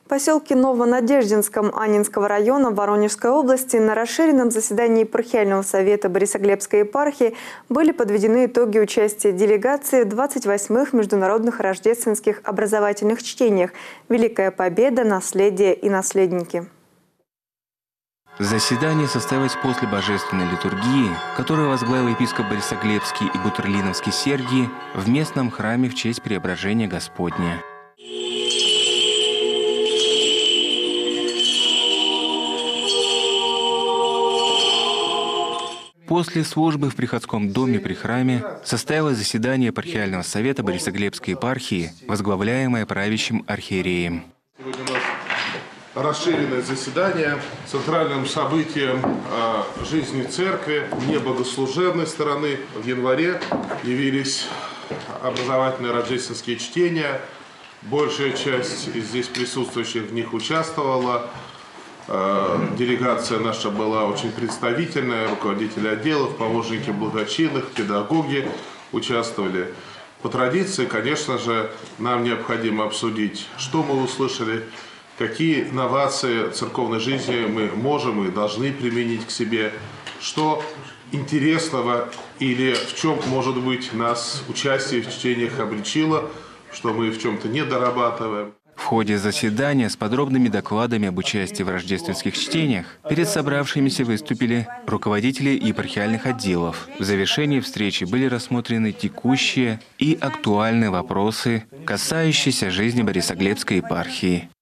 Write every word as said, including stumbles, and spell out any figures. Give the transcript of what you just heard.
поселке Новонадеждинском Аннинского района Воронежской области на расширенном заседании епархиального совета Борисоглебской епархии были подведены итоги участия делегации в двадцать восьмых международных рождественских образовательных чтениях «Великая Победа. Наследие и наследники». Заседание состоялось после божественной литургии, которую возглавил епископ Борисоглебский и Бутерлиновский Сергий в местном храме в честь Преображения Господня. После службы в приходском доме при храме состоялось заседание епархиального совета Борисоглебской епархии, возглавляемое правящим архиереем. Сегодня у нас расширенное заседание. Центральным событием э, жизни церкви, не богослужебной стороны, в январе явились образовательные рождественские чтения. Большая часть здесь присутствующих в них участвовала. Делегация наша была очень представительная, руководители отделов, помощники благочинных, педагоги участвовали. По традиции, конечно же, нам необходимо обсудить, что мы услышали, какие инновации церковной жизни мы можем и должны применить к себе, что интересного или в чем, может быть, нас участие в чтениях обличило, что мы в чем-то не дорабатываем. В ходе заседания с подробными докладами об участии в рождественских чтениях перед собравшимися выступили руководители епархиальных отделов. В завершении встречи были рассмотрены текущие и актуальные вопросы, касающиеся жизни Борисоглебской епархии.